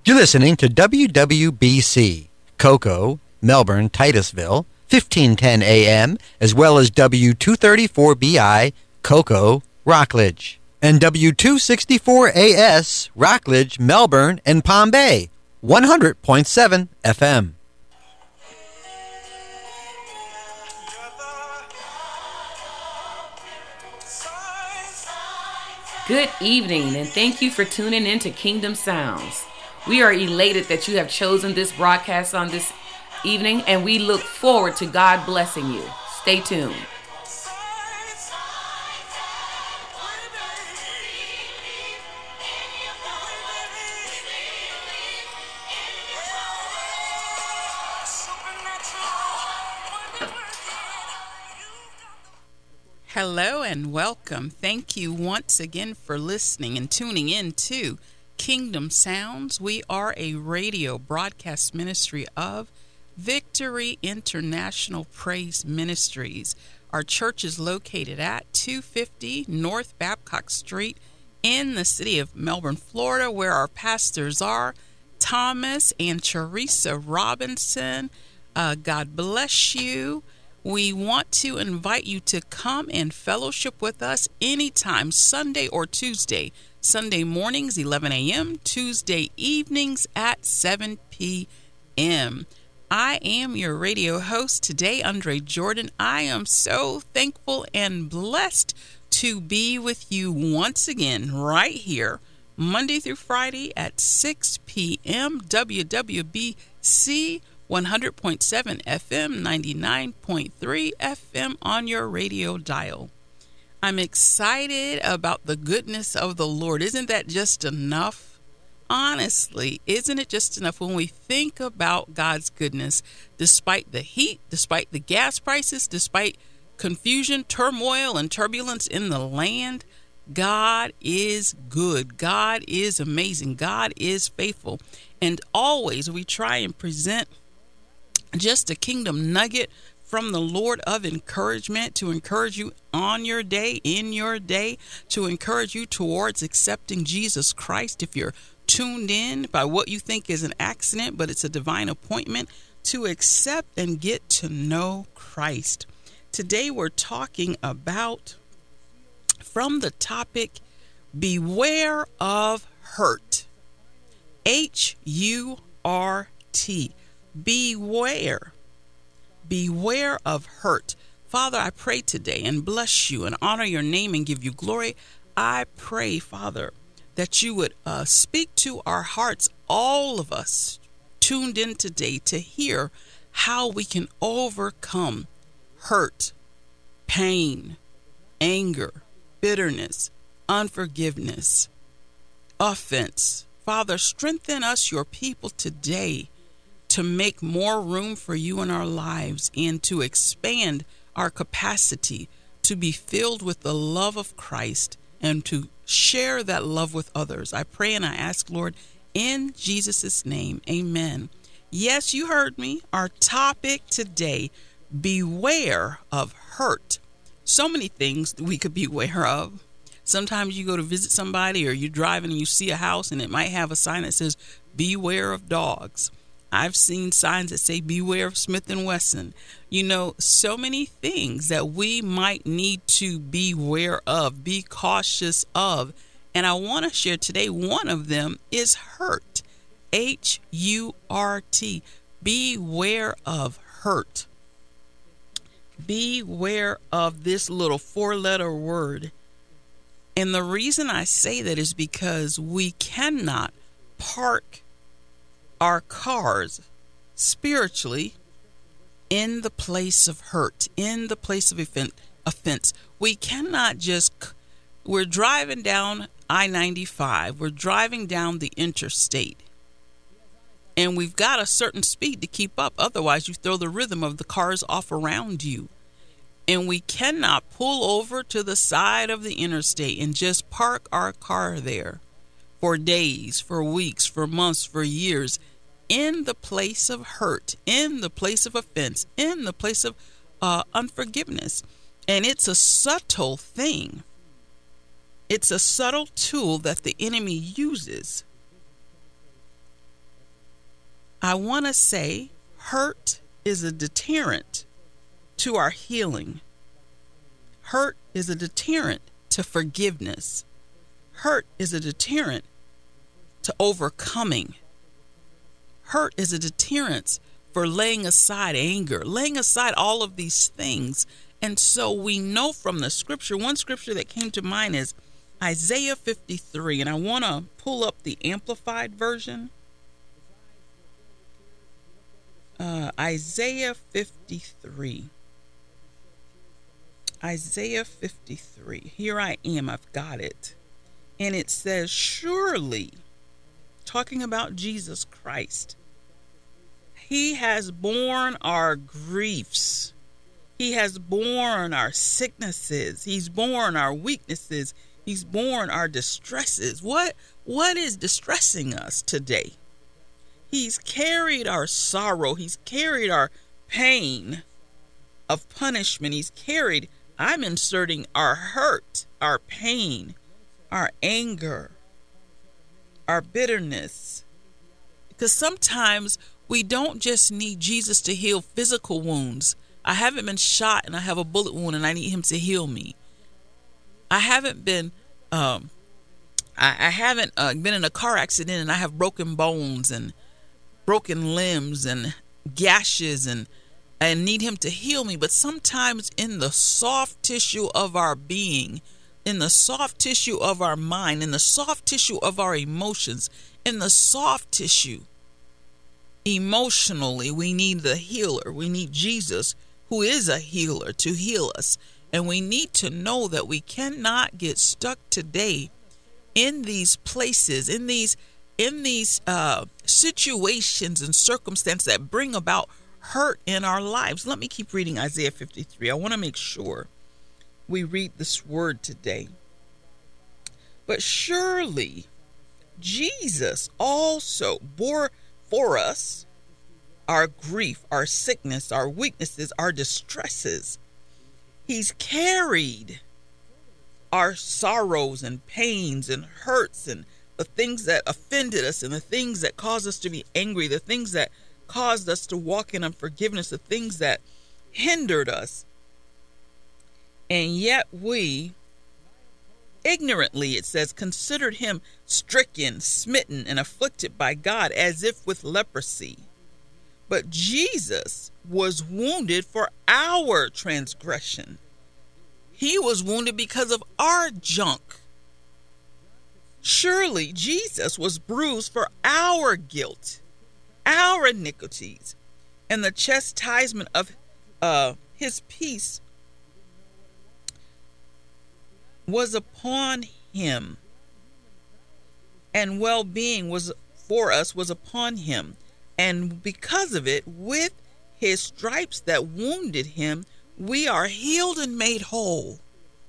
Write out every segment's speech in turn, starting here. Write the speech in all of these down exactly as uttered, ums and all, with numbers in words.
You're listening to W W B C, Cocoa, Melbourne, Titusville, fifteen ten A M, as well as W two thirty-four B I, Cocoa, Rockledge, and W two sixty-four A S, Rockledge, Melbourne, and Palm Bay, one hundred point seven F M. Good evening, and thank you for tuning in to Kingdom Sounds. We are elated that you have chosen this broadcast on this evening, and we look forward to God blessing you. Stay tuned. Hello and welcome. Thank you once again for listening and tuning in to Kingdom Sounds. We are a radio broadcast ministry of Victory International Praise Ministries. Our church is located at two fifty North Babcock Street in the city of Melbourne, Florida, where our pastors are Thomas and Teresa Robinson. Uh, God bless you. We want to invite you to come and fellowship with us anytime, Sunday or Tuesday. Sunday mornings, eleven a.m., Tuesday evenings at seven p.m. I am your radio host today, Andre Jordan. I am so thankful and blessed to be with you once again right here, Monday through Friday at six p.m. W W B C one hundred point seven F M, ninety-nine point three F M on your radio dial. I'm excited about the goodness of the Lord. Isn't that just enough? Honestly, isn't it just enough when we think about God's goodness, despite the heat, despite the gas prices, despite confusion, turmoil, and turbulence in the land? God is good. God is amazing. God is faithful. And always we try and present just a kingdom nugget from the Lord of encouragement to encourage you on your day, in your day, to encourage you towards accepting Jesus Christ. If you're tuned in by what you think is an accident, but it's a divine appointment, to accept and get to know Christ. Today we're talking about, from the topic, beware of hurt. H U R T. Beware. Beware of hurt. Father, I pray today and bless you and honor your name and give you glory. I pray, Father, that you would uh, speak to our hearts, all of us tuned in today, to hear how we can overcome hurt, pain, anger, bitterness, unforgiveness, offense. Father, strengthen us, your people, today to make more room for you in our lives and to expand our capacity to be filled with the love of Christ and to share that love with others. I pray and I ask, Lord, in Jesus' name, amen. Yes, you heard me. Our topic today, beware of hurt. So many things we could beware of. Sometimes you go to visit somebody or you're driving and you see a house and it might have a sign that says, beware of dogs. I've seen signs that say, beware of Smith and Wesson. You know, so many things that we might need to beware of, be cautious of. And I want to share today, one of them is hurt. H U R T. Beware of hurt. Beware of this little four-letter word. And the reason I say that is because we cannot park our cars spiritually in the place of hurt, in the place of offense. We cannot just, we're driving down I ninety-five, we're driving down the interstate, and we've got a certain speed to keep up. Otherwise, you throw the rhythm of the cars off around you. And we cannot pull over to the side of the interstate and just park our car there for days, for weeks, for months, for years, in the place of hurt, in the place of offense, in the place of uh, unforgiveness. And it's a subtle thing. It's a subtle tool that the enemy uses I want to say hurt is a deterrent to our healing. Hurt is a deterrent to forgiveness. Hurt is a deterrent to overcoming. Hurt is a deterrent for laying aside anger, laying aside all of these things. And so we know from the scripture, one scripture that came to mind is Isaiah fifty-three. And I want to pull up the Amplified version. Uh, Isaiah fifty-three. Isaiah fifty-three. Here I am. I've got it. And it says, surely, talking about Jesus Christ, he has borne our griefs. He has borne our sicknesses. He's borne our weaknesses. He's borne our distresses. What, what is distressing us today? He's carried our sorrow. He's carried our pain of punishment. He's carried, I'm inserting our hurt, our pain, our anger, our bitterness. Because sometimes we don't just need Jesus to heal physical wounds. I haven't been shot and I have a bullet wound and I need him to heal me. I haven't been, um, I, I haven't uh, been in a car accident and I have broken bones and broken limbs and gashes and and need him to heal me. But sometimes in the soft tissue of our being, in the soft tissue of our mind, in the soft tissue of our emotions, in the soft tissue, emotionally, we need the healer. We need Jesus, who is a healer, to heal us. And we need to know that we cannot get stuck today in these places, in these in these uh, situations and circumstances that bring about hurt in our lives. Let me keep reading Isaiah fifty-three. I want to make sure we read this word today. But surely Jesus also bore for us our grief, our sickness, our weaknesses, our distresses. He's carried our sorrows and pains and hurts and the things that offended us and the things that caused us to be angry, the things that caused us to walk in unforgiveness, the things that hindered us. And yet we, ignorantly, it says, considered him stricken, smitten, and afflicted by God as if with leprosy. But Jesus was wounded for our transgression. He was wounded because of our junk. Surely Jesus was bruised for our guilt, our iniquities, and the chastisement of uh, his peace was upon him, and well-being was for us was upon him. And because of it, with his stripes that wounded him, we are healed and made whole.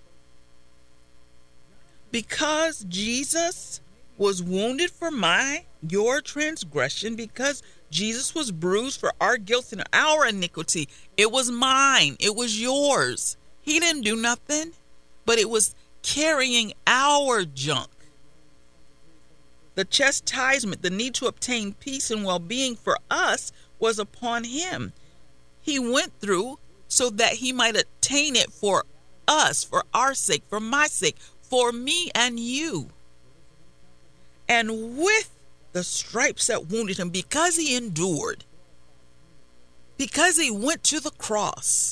Because Jesus was wounded for my, your transgression, because Jesus was bruised for our guilt and our iniquity. It was mine. It was yours. He didn't do nothing, but it was carrying our junk. The chastisement, the need to obtain peace and well-being for us was upon him. He went through so that he might attain it for us, for our sake, for my sake, for me and you. And with the stripes that wounded him, because he endured, because he went to the cross,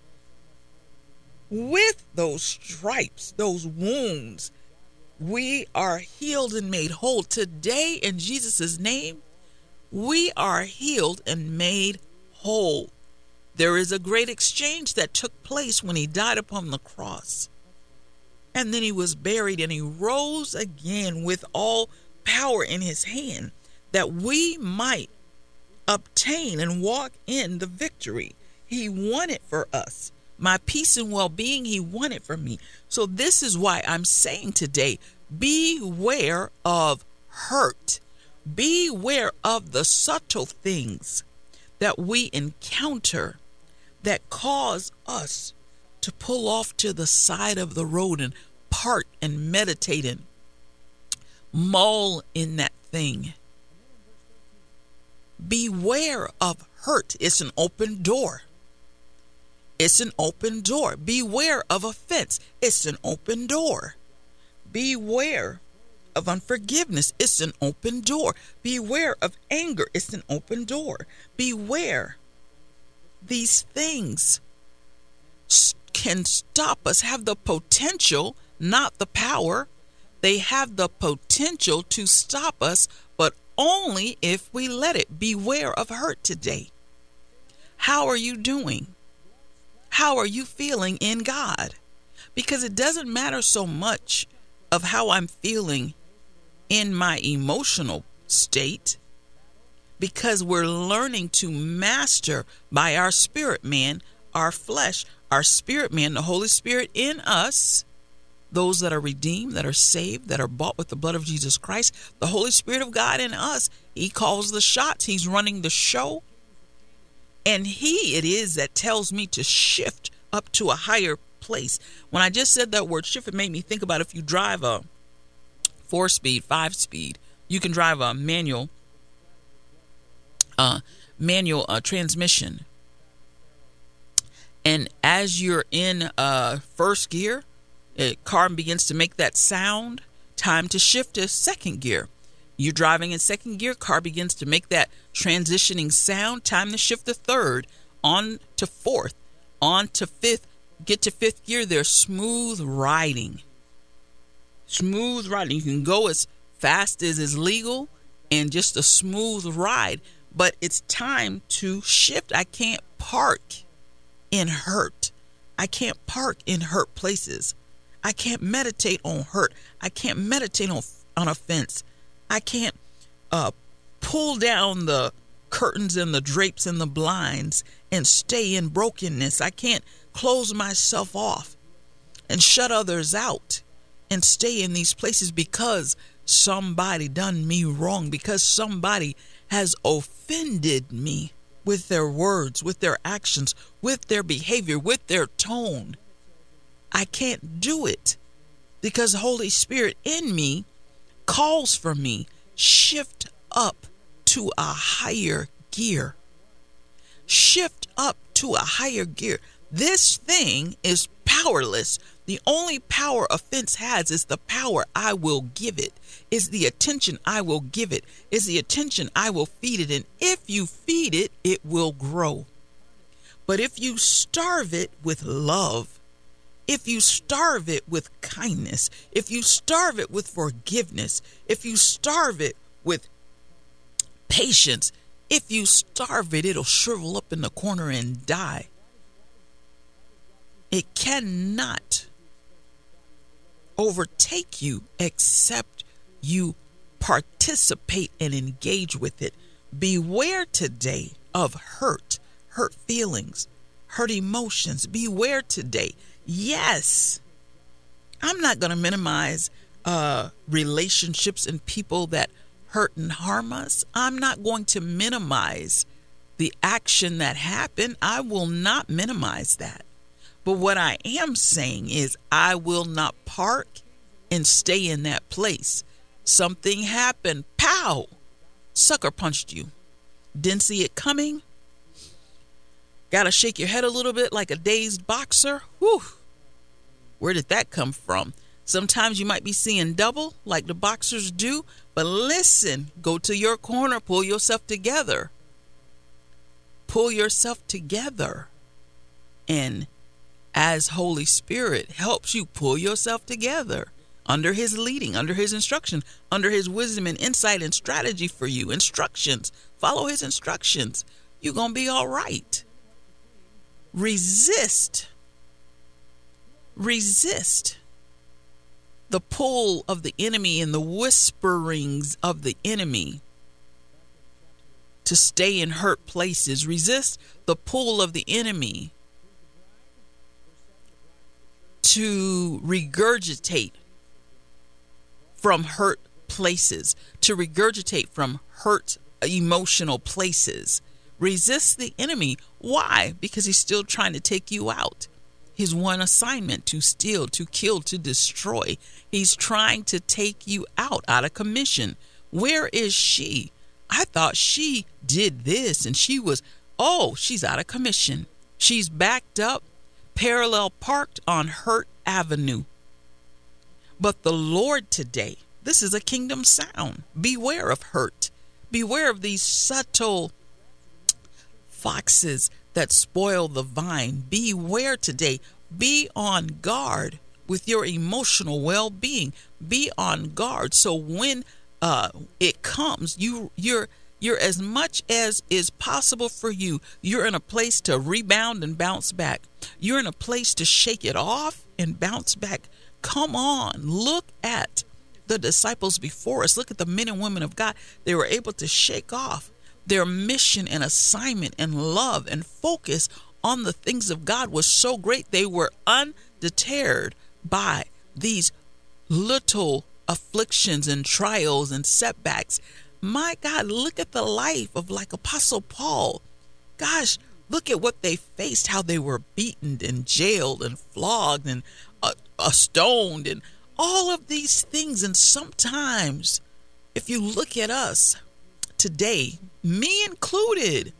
with those stripes, those wounds, we are healed and made whole. Today, in Jesus' name, we are healed and made whole. There is a great exchange that took place when he died upon the cross. And then he was buried and he rose again with all power in his hand, that we might obtain and walk in the victory. He won it for us. My peace and well-being, he won it for me. So this is why I'm saying today, beware of hurt. Beware of the subtle things that we encounter that cause us to pull off to the side of the road and part and meditate and mull in that thing. Beware of hurt. It's an open door. It's an open door. Beware of offense. It's an open door. Beware of unforgiveness. It's an open door. Beware of anger. It's an open door. Beware. These things can stop us, have the potential, not the power. They have the potential to stop us, but only if we let it. Beware of hurt today. How are you doing? How are you feeling in God? Because it doesn't matter so much of how I'm feeling in my emotional state, because we're learning to master by our spirit man, our flesh, our spirit man, the Holy Spirit in us, those that are redeemed, that are saved, that are bought with the blood of Jesus Christ, the Holy Spirit of God in us. He calls the shots. He's running the show. And he it is that tells me to shift up to a higher place. When I just said that word shift, it made me think about if you drive a four speed, five speed, you can drive a manual, uh, manual uh, transmission. And as you're in uh, first gear, the car begins to make that sound. Time to shift to second gear. You're driving in second gear, car begins to make that transitioning sound. Time to shift to third, on to fourth, on to fifth. Get to fifth gear, there's smooth riding. Smooth riding. You can go as fast as is legal and just a smooth ride. But it's time to shift. I can't park in hurt. I can't park in hurt places. I can't meditate on hurt. I can't meditate on, on offense. I can't uh, pull down the curtains and the drapes and the blinds and stay in brokenness. I can't close myself off and shut others out and stay in these places because somebody done me wrong, because somebody has offended me with their words, with their actions, with their behavior, with their tone. I can't do it because the Holy Spirit in me calls for me. Shift up to a higher gear. Shift up to a higher gear. This thing is powerless. The only power offense has is the power I will give it, is the attention I will give it, is the attention I will feed it. And if you feed it, it will grow. But if you starve it with love, if you starve it with kindness, if you starve it with forgiveness, if you starve it with patience, if you starve it, it'll shrivel up in the corner and die. It cannot overtake you except you participate and engage with it. Beware today of hurt, hurt feelings, hurt emotions. Beware today. Yes, I'm not going to minimize uh, relationships and people that hurt and harm us. I'm not going to minimize the action that happened. I will not minimize that. But what I am saying is I will not park and stay in that place. Something happened. Pow! Sucker punched you. Didn't see it coming. Got to shake your head a little bit like a dazed boxer. Whew. Where did that come from? Sometimes you might be seeing double like the boxers do. But listen, go to your corner. Pull yourself together. Pull yourself together. And as Holy Spirit helps you pull yourself together under his leading, under his instruction, under his wisdom and insight and strategy for you, instructions, follow his instructions. You're going to be all right. Resist. Resist the pull of the enemy and the whisperings of the enemy to stay in hurt places. Resist the pull of the enemy to regurgitate from hurt places, to regurgitate from hurt emotional places. Resist the enemy. Why? Because he's still trying to take you out. His one assignment: to steal, to kill, to destroy. He's trying to take you out, out of commission. Where is she? I thought she did this and she was, oh, she's out of commission. She's backed up, parallel parked on Hurt Avenue. But the Lord today, this is a kingdom sound. Beware of hurt. Beware of these subtle foxes that spoil the vine. Beware today. Be on guard with your emotional well-being. Be on guard. So when uh, it comes, you, you're you're as much as is possible for you. You're in a place to rebound and bounce back. You're in a place to shake it off and bounce back. Come on, look at the disciples before us. Look at the men and women of God. They were able to shake off their mission and assignment and love and focus on the things of God was so great. They were undeterred by these little afflictions and trials and setbacks. My God, look at the life of like Apostle Paul. Gosh, look at what they faced, how they were beaten and jailed and flogged and uh, uh, stoned and all of these things. And sometimes if you look at us today, me included,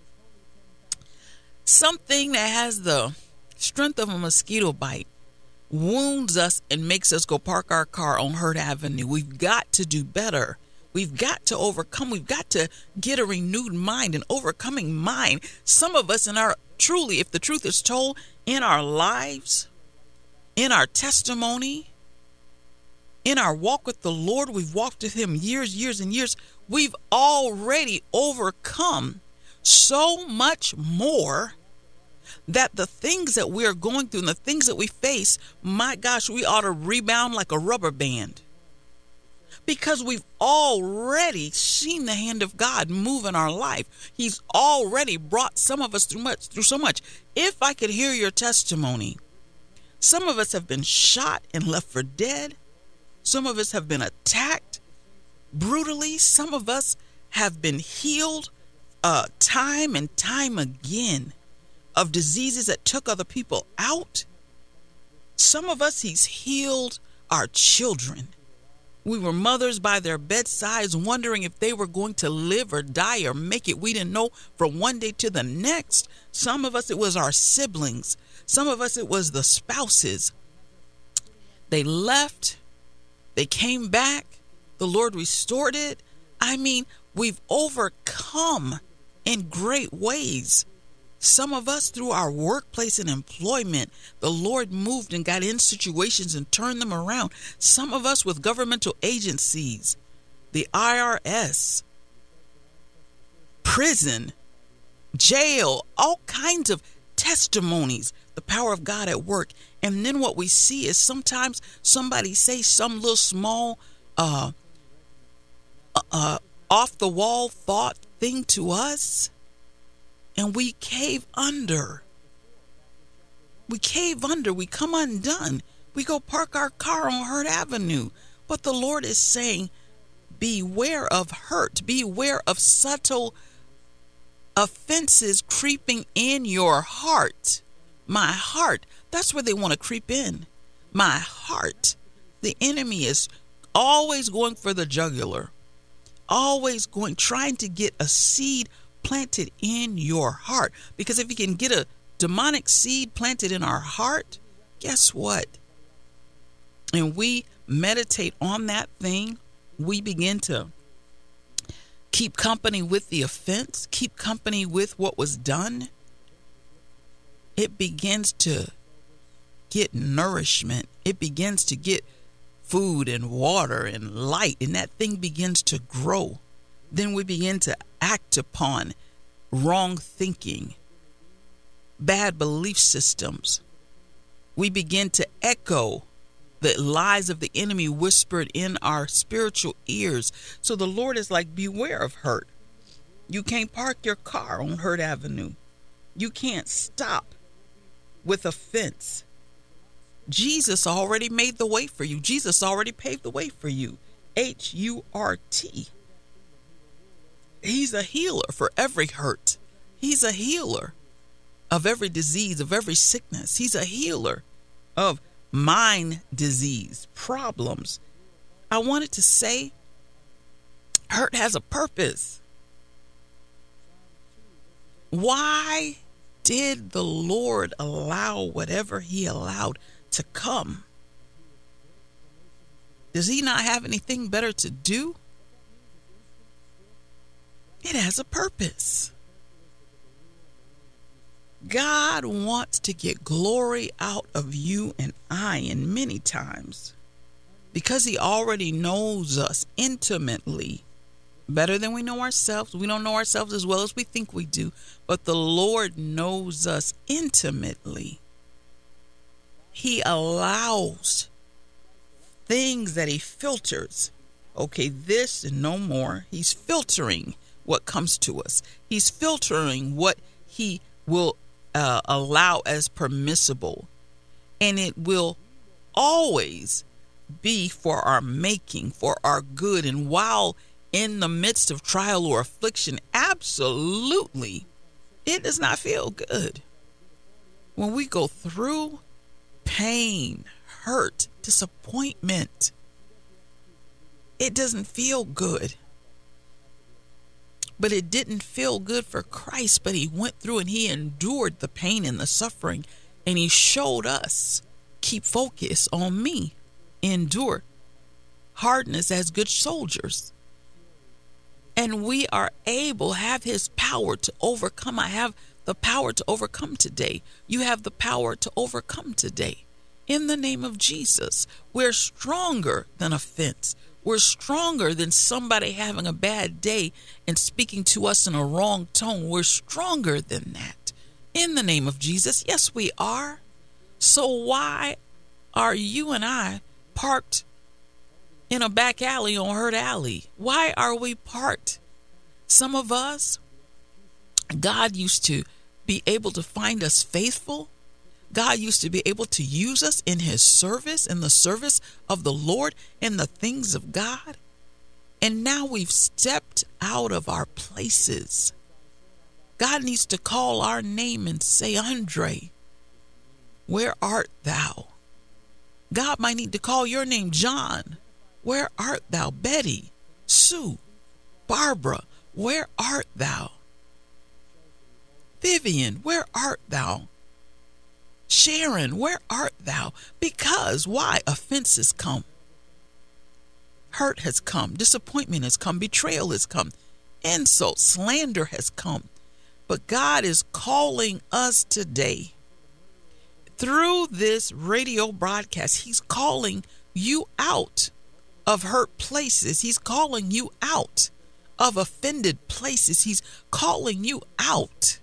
something that has the strength of a mosquito bite wounds us and makes us go park our car on Hurt Avenue. We've got to do better. We've got to overcome. We've got to get a renewed mind, an overcoming mind. Some of us in our, truly, if the truth is told, in our lives, in our testimony, in our walk with the Lord, we've walked with him years, years and years. We've already overcome so much more that the things that we're going through and the things that we face, my gosh, we ought to rebound like a rubber band. Because we've already seen the hand of God move in our life. He's already brought some of us through much, through so much. If I could hear your testimony, some of us have been shot and left for dead. Some of us have been attacked brutally. Some of us have been healed uh, time and time again of diseases that took other people out. Some of us, he's healed our children. We were mothers by their bedsides, wondering if they were going to live or die or make it. We didn't know from one day to the next. Some of us, it was our siblings. Some of us, it was the spouses. They left. They came back. The Lord restored it. I mean, we've overcome in great ways. Some of us through our workplace and employment, the Lord moved and got in situations and turned them around. Some of us with governmental agencies, the I R S, prison, jail, all kinds of testimonies, the power of God at work. And then what we see is sometimes somebody say some little small, uh, uh, off the wall thought thing to us. And we cave under. We cave under. We come undone. We go park our car on Hurt Avenue. But the Lord is saying, beware of hurt. Beware of subtle offenses creeping in your heart. My heart. That's where they want to creep in. My heart. The enemy is always going for the jugular. Always going, trying to get a seed planted in your heart. Because if you can get a demonic seed planted in our heart, guess what? And we meditate on that thing, we begin to keep company with the offense, keep company with what was done. It begins to get nourishment. It begins to get food and water and light, and that thing begins to grow. Then we begin to act upon wrong thinking, bad belief systems. We begin to echo the lies of the enemy whispered in our spiritual ears. So the Lord is like, beware of hurt. You can't park your car on Hurt Avenue. You can't stop with offense. Jesus already made the way for you. Jesus already paved the way for you. H U R T. He's a healer for every hurt. He's a healer of every disease, of every sickness. He's a healer of mind disease, problems. I wanted to say hurt has a purpose. Why did the Lord allow whatever he allowed to come? Does he not have anything better to do? It has a purpose. God wants to get glory out of you and I, and many times, because he already knows us intimately, better than we know ourselves. We don't know ourselves as well as we think we do, but the Lord knows us intimately. He allows things that he filters. Okay, this and no more. He's filtering what comes to us. He's filtering what he will uh, allow as permissible. And it will always be for our making, for our good. And while in the midst of trial or affliction, absolutely, it does not feel good. When we go through pain, hurt, disappointment, it doesn't feel good. But it didn't feel good for Christ, but he went through and he endured the pain and the suffering, and he showed us, keep focus on me, endure hardness as good soldiers. And we are able, have his power to overcome. I have the power to overcome today. You have the power to overcome today. In the name of Jesus, we're stronger than offense. We're stronger than somebody having a bad day and speaking to us in a wrong tone. We're stronger than that. In the name of Jesus, yes, we are. So why are you and I parked in a back alley on Hurt Alley? Why are we parked? Some of us, God used to be able to find us faithful. God used to be able to use us in his service, in the service of the Lord, in the things of God. And now we've stepped out of our places. God needs to call our name and say, Andre, where art thou? God might need to call your name, John. Where art thou? Betty, Sue, Barbara, where art thou? Vivian, where art thou? Sharon, where art thou? Because why? Offenses come. Hurt has come. Disappointment has come. Betrayal has come. Insult, slander has come. But God is calling us today. Through this radio broadcast, he's calling you out of hurt places. He's calling you out of offended places. He's calling you out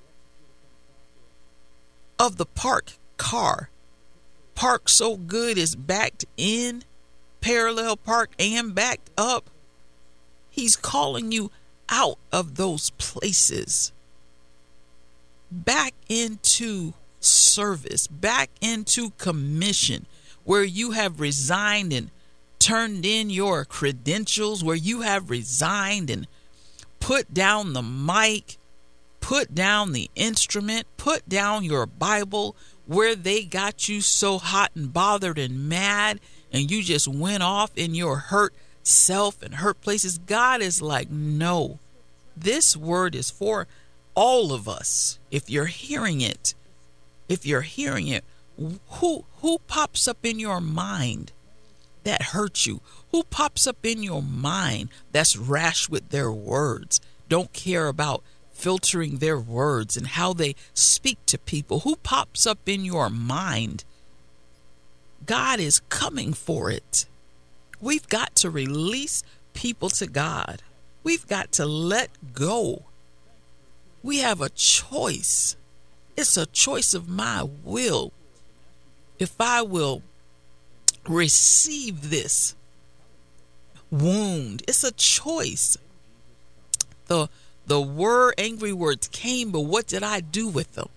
of the parked car. Park so good is backed in, parallel park and backed up. He's calling you out of those places, back into service, back into commission, where you have resigned and turned in your credentials, where you have resigned and put down the mic, put down the instrument, put down your Bible, where they got you so hot and bothered and mad, and you just went off in your hurt self and hurt places. God is like, no, this word is for all of us. If you're hearing it, if you're hearing it, who who pops up in your mind that hurt you? Who pops up in your mind that's rash with their words, don't care about filtering their words and how they speak to people? Who pops up in your mind? God is coming for it. We've got to release people to God. We've got to let go. We have a choice. It's a choice of my will. If I will receive this wound, it's a choice. The The word, angry words came, but what did I do with them?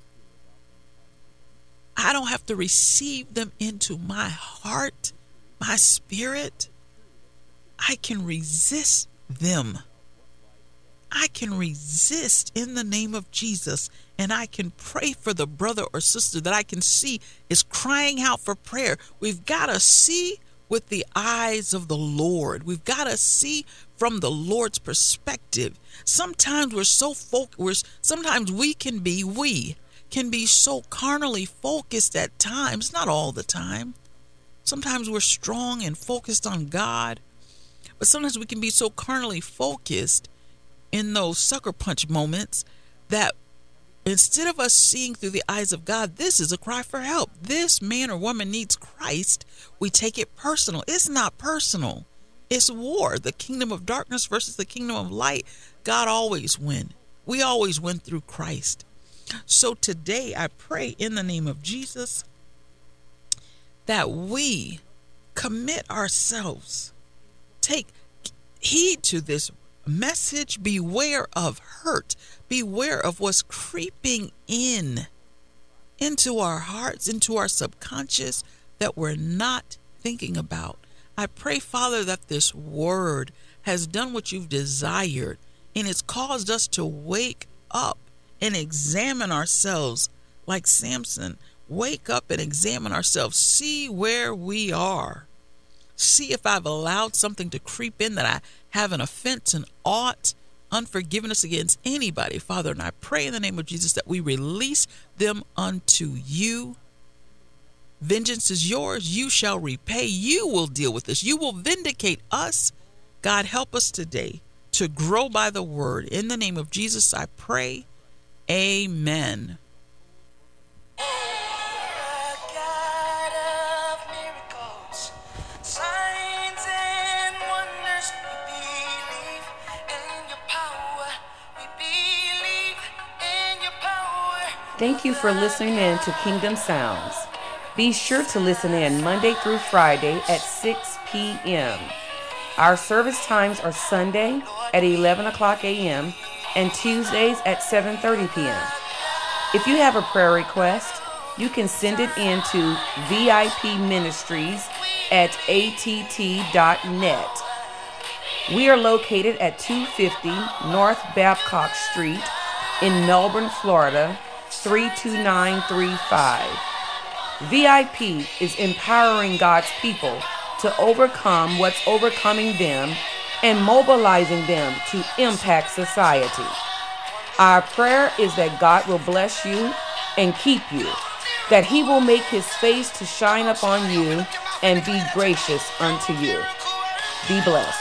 I don't have to receive them into my heart, my spirit. I can resist them. I can resist in the name of Jesus, and I can pray for the brother or sister that I can see is crying out for prayer. We've got to see with the eyes of the Lord. We've got to see from the Lord's perspective. Sometimes we're so focused, sometimes we can be, we can be so carnally focused at times, not all the time. Sometimes we're strong and focused on God, but sometimes we can be so carnally focused in those sucker punch moments that instead of us seeing through the eyes of God, this is a cry for help. This man or woman needs Christ. We take it personal. It's not personal. It's war. The kingdom of darkness versus the kingdom of light. God always wins. We always win through Christ. So today I pray in the name of Jesus that we commit ourselves. Take heed to this message. Beware of hurt. Beware of what's creeping in into our hearts, into our subconscious that we're not thinking about. I pray, Father, that this word has done what you've desired, and it's caused us to wake up and examine ourselves like Samson. Wake up and examine ourselves. See where we are. See if I've allowed something to creep in, that I have an offense and ought, unforgiveness against anybody, Father. And I pray in the name of Jesus that we release them unto you. Vengeance is yours. You shall repay. You will deal with this. You will vindicate us. God, help us today to grow by the word. In the name of Jesus, I pray. Amen. Thank you for listening in to Kingdom Sounds. Be sure to listen in Monday through Friday at six p.m. Our service times are Sunday at eleven o'clock a.m. and Tuesdays at seven thirty p.m. If you have a prayer request, you can send it in to V I P Ministries at A T T dot net. We are located at two fifty North Babcock Street in Melbourne, Florida, three two nine three five. V I P is empowering God's people to overcome what's overcoming them and mobilizing them to impact society. Our prayer is that God will bless you and keep you, that he will make his face to shine upon you and be gracious unto you. Be blessed.